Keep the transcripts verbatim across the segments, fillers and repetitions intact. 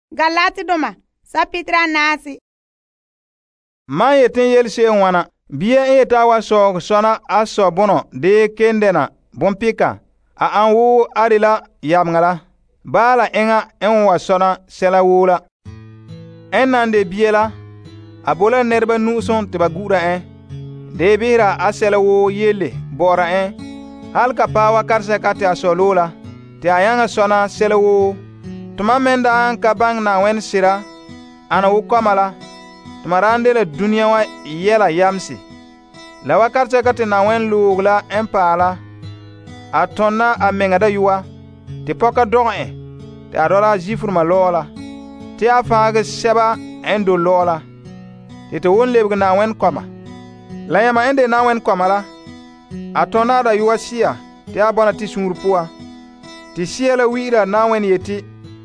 Galati doma sapitra nasi. Man yetin yel she wana biya eta wa so sona aso bono de kendena bompika a anwu arila yamngala bala enga enwa sona sela wula enande biela abola nerba nuson te bagura en de bira asela wo yele bora en halka pawa karse kati asolola te ayanga sona sela wo tuma menda an kabang na wen sira ana wu kamala tuma rande la dunia wa yela yamsi la wakarse kati na wen lugla empala atonna a mengada yuwa te poka doge te adola jifurma lola te afaga seba endo lola te te won lebga na wen koma la yama ende na wen koma la atonna da yuwa sia te abona ti sungurpuwa ti siela wira na wen yeti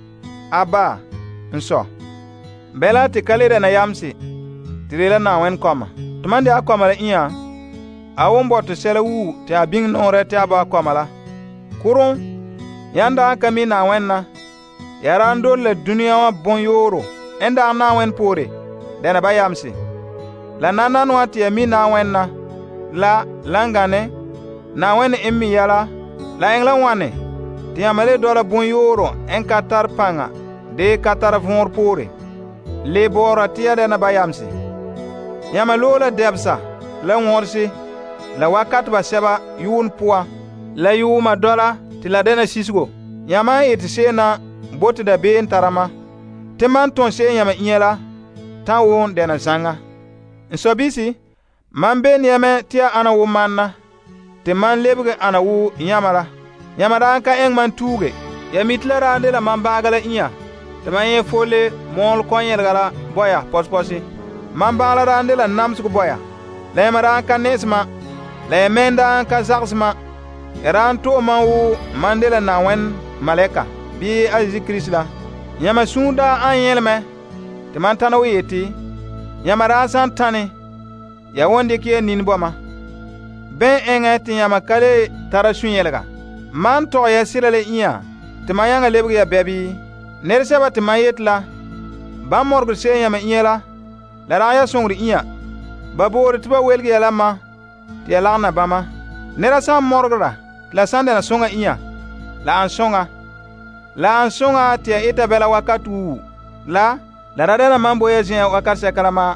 aba nso bela te kaleda na yamsi tirela na wen koma tumande akoma la iya awon boto sela wu te abing nore te aba koma la kurun yanda kami na wen na yarando le dunia wa bon yoro enda na wen pore dena ba yamsi la nanan wati mi na wen na la langane na wen emmi yala la engla wane ti amale dola bon yoro en katar panga de katar vor pore le bora tia dena ba yamsi yama lola debsa la ngorsi la wakat ba seba yun puwa la yuma dola ti la dena sisgo yama iti sena boti da ben tarama te man ton se yama inyela ta won dena zanga nsobisi man ben yame tia ana wu manna te man lebge ana wu yamara yamara ka eng man tuge yamitlara ande la man bagala inya te man ye fole mol konyel gala boya posposi man bagala ande la namsku boya la yamara ka nesma la yamenda ka zaksma eran to man wu mandela na wen maleka bi azi krisla yama sunda an yelme te man tanaw yeti yama rasan tani ya wonde ke nin boma ben enga ti yama kale tara sunyelga man to ya silale iya te mayanga lebga ya bebi nerseba te mayetla ba morgu se yama iyela la raya songri iya babor tiba welga ya lama te lana bama nera sam morgra la sande na songa iya la an songa la an songa te ita bela wakatu la la radana mambo ya jin wakarse kalama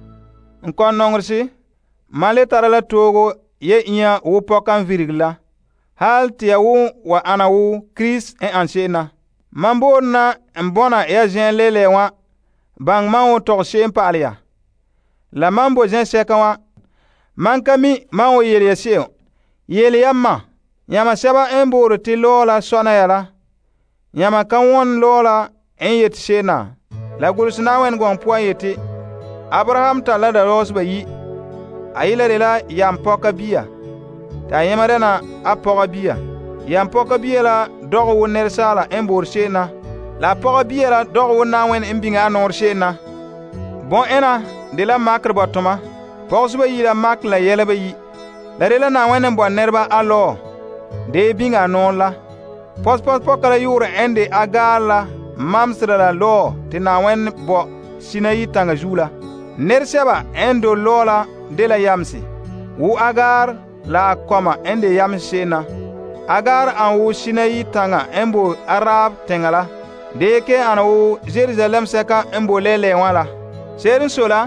nkon nongursi male tarala togo ye iya wo pokan virigla hal te wu wa ana wu Chris en ansena mambo na mbona ya jin lele wa bang mawo to shem palia la mambo jin sekawa mankami mawo yele yeseo yele yamma yama seba emboro ti lola sona yala yama kan won lola en yet sena la gulsna wen gon puan yeti Abraham tala da rosba yi ayila la yam poka biya ta yama dana apoka biya yam poka biya la dogo won ner sala embor sena la poka biya la dogo won na wen embinga anor sena bon ena de la makr botoma posba yi la mak la yele ba yi la rela na wen bon nerba alo de binga non la pos pos pokala yura ende agala mamsra la lo te na wen bo sinayi tanga jula nerseba endo lola de la yamsi wu agar la koma ende yamsena agar an wu sinayi tanga embo arab tengala de ke an wu Jerusalem seka embo lele wala serin sola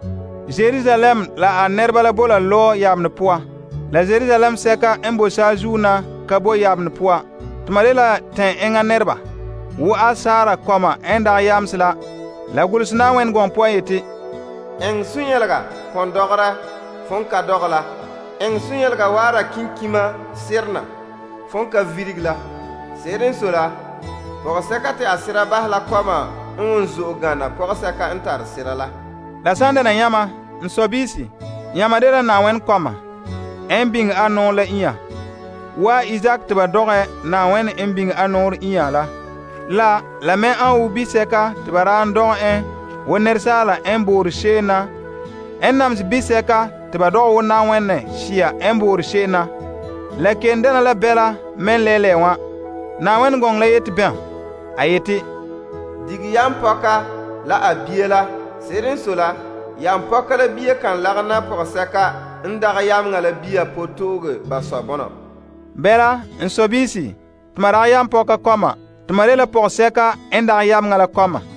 Jerusalem la anerba la bola lo yamne poa la Jerusalem seka embo sajuna kabo yabne poa tumalela ten enga nerba wu asara koma enda yamsla la gulsna wen gon poa yeti eng sunyelga kon dogra fonka dogla eng sunyelga wara kinkima sirna fonka virigla serin sola ko sekate asira bahla koma unzu gana ko seka entar sirala la sande na yama nsobisi yama dela na wen koma embing anon la iya wa Isaac tiba doge na wen embing anor iya la la la me an ubi seka tiba ran doge en woner sala embor shena enam bi seka tiba doge na wen ne shia embor shena la kendena la bela men lele wa na wen gong la yeti ben ayeti dig yam poka la a bie la serin sola yam poka la bie kan lagna pogsaka ndaga yam ngala bia potoge ba sobono bela en sobisi tumara yam poka koma tumare la pogsaka ndaga yam ngala koma